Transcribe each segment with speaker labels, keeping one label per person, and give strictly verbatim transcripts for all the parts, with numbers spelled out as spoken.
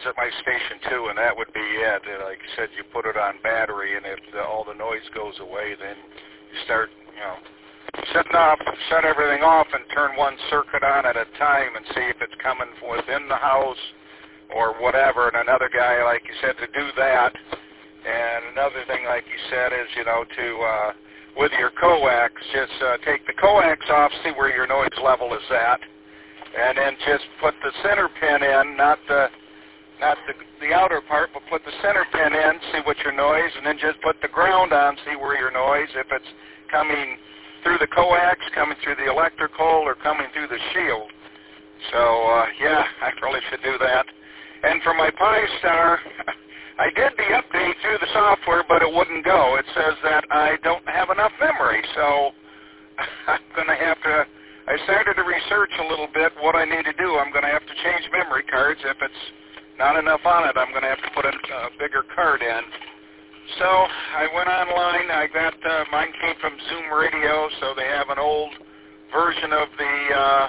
Speaker 1: at my station too, and that would be it. And like you said, you put it on battery, and if the, all the noise goes away, then you start, you know, setting off, shut everything off, and turn one circuit on at a time, and see if it's coming from within the house or whatever. And another guy, like you said, to do that. And another thing, like you said, is, you know, to uh, with your coax, just uh, take the coax off, see where your noise level is at, and then just put the center pin in, not the not the, the outer part, but put the center pin in, see what your noise, and then just put the ground on, see where your noise, if it's coming through the coax, coming through the electrical, or coming through the shield. So, uh, yeah, I probably should do that. And for my Pi-Star, I did the update through the software, but it wouldn't go. It says that I don't have enough memory, so I'm going to have to, I started to research a little bit what I need to do. I'm going to have to change memory cards. If it's not enough on it, I'm going to have to put a, a bigger card in. So I went online. I got, uh, mine came from Zoom Radio, so they have an old version of the, uh,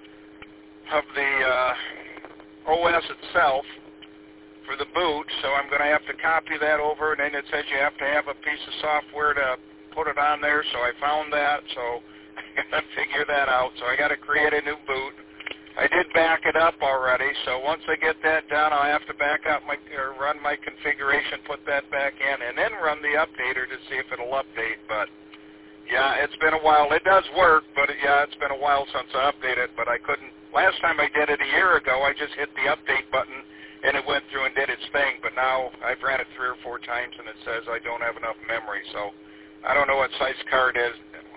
Speaker 1: of the uh, O S itself for the boot, so I'm going to have to copy that over, and then it says you have to have a piece of software to put it on there, so I found that, so I got to figure that out. So I got to create a new boot. I did back it up already, so once I get that done, I'll have to back up my, or run my configuration, put that back in, and then run the updater to see if it'll update. But yeah, it's been a while. It does work, but yeah, it's been a while since I updated it, but I couldn't. Last time I did it a year ago, I just hit the update button, and it went through and did its thing, but now I've ran it three or four times, and it says I don't have enough memory, so I don't know what size card is.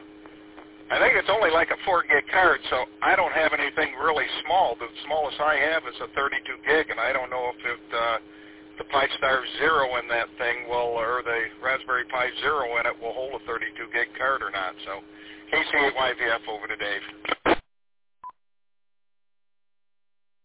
Speaker 1: I think it's only like a four gig card, so I don't have anything really small. The smallest I have is a thirty-two gig, and I don't know if it, uh, the Pi-Star Zero in that thing will, or the Raspberry Pi Zero in it will hold a thirty-two gig card or not. So K C eight Y V F over to Dave.